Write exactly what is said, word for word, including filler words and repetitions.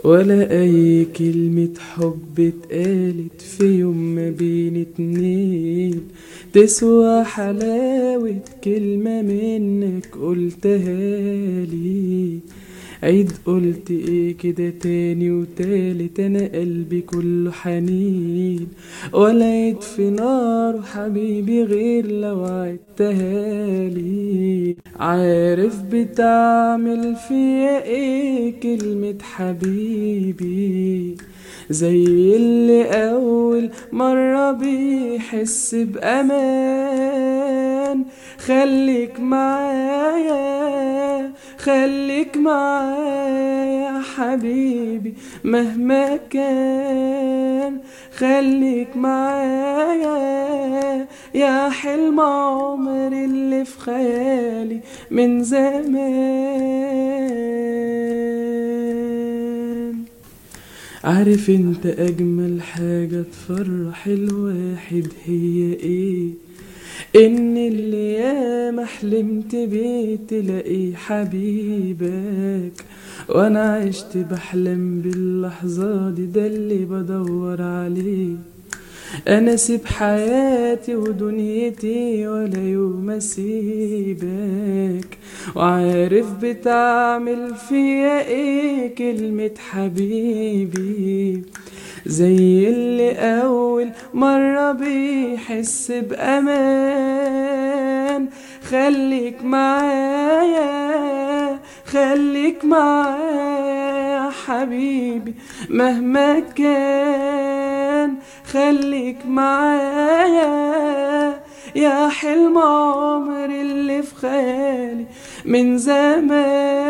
ولا اي كلمة حب اتقالت في يوم ما بين اتنين تسوى حلاوة كلمة منك قلتها لي. عيد قلت ايه كده تاني وتالت، انا قلبي كله حنين ولا يطفي نار حبيبي غير لو عدتها لي. عارف بتعمل فيا ايه كلمة حبيبي؟ زي اللي اول مرة بيحس بامان. خليك معايا خليك معايا حبيبي مهما كان. خليك معايا يا حلم عمري اللي في خيالي من زمان. عارف انت اجمل حاجة تفرح الواحد هي ايه؟ ان اللي ياما حلمت بيه تلاقي حبيبك. وانا عشت بحلم باللحظة دي، ده اللي بدور عليه. انا سيب حياتي ودنيتي ولا يوم اسيبك. وعارف بتعمل فيا ايه كلمة حبيبي؟ زي اللي اول مرة بيحس بامان. خليك معايا خليك معايا حبيبي مهما كان. خليك معايا يا حلم عمري اللي في خيالي من زمان.